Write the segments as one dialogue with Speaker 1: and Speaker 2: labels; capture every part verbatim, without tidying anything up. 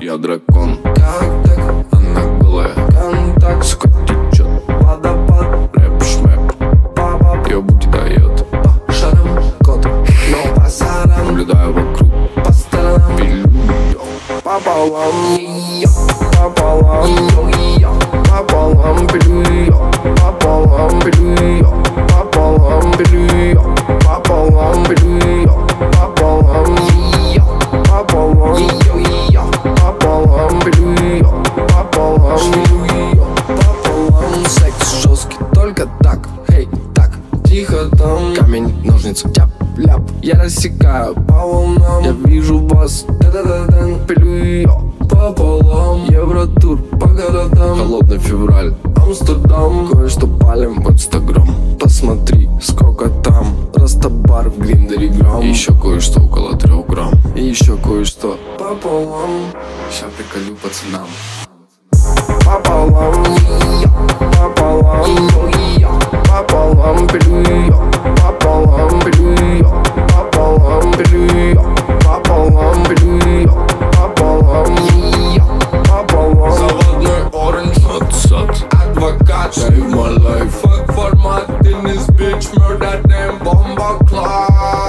Speaker 1: Я дракон.
Speaker 2: Как так?
Speaker 1: Она голая.
Speaker 2: Контакт.
Speaker 1: Сука течет.
Speaker 2: Водопад.
Speaker 1: Рэп шмэп.
Speaker 2: Папа.
Speaker 1: Ее бути дает.
Speaker 2: По шарам. Кот. Но по сарам.
Speaker 1: Наблюдаю вокруг.
Speaker 2: По сторонам.
Speaker 1: Пилю ее.
Speaker 2: Пополам. Ее. Пополам. Ее. Пополам. Пилю ее. Пополам. Пилю ее. Пополам. Пилю ее. Пополам. Пилю ее. Пополам. Ее. Пополам. Ее. Пополам. Пилю ее. Пополам. Пилю ее. Пополам. Секс жесткий, только так. Эй, так, тихо там. Камень, ножницы, тяп-ляп. Я рассекаю по волнам. Я вижу вас. Да-да-да-дан. Пилю ее пополам. Евротур по городам.
Speaker 1: Холодный февраль.
Speaker 2: Амстердам.
Speaker 1: Кое-что палим в инстаграм.
Speaker 2: Посмотри, сколько там. Растабар в Гриндере грамм.
Speaker 1: Еще кое-что около трех грамм.
Speaker 2: И еще кое-что пополам.
Speaker 1: Ща приколю пацанам.
Speaker 2: Пополам. Ее. Пополам. Ее. Пополам. Пилю ее. Пополам. Пилю ее. Пополам. Пилю ее. Пополам. Пилю ее. Пополам. Ее. Пополам.
Speaker 1: Заводной оранж. Отсад.
Speaker 2: Адвокат.
Speaker 1: Save my life.
Speaker 2: Fuck формат in this bitch. Murder them bomba класс.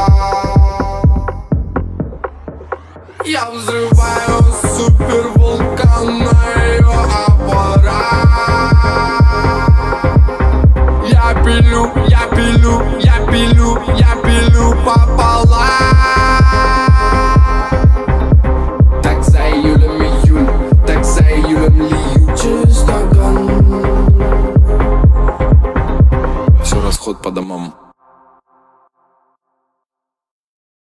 Speaker 2: Я взрываю супер вулкан на ее аппарат. Я пилю, я пилю, я пилю, я пилю пополам. Так за июлем июль, так за июлем лью через стакан.
Speaker 1: Все расход по домам.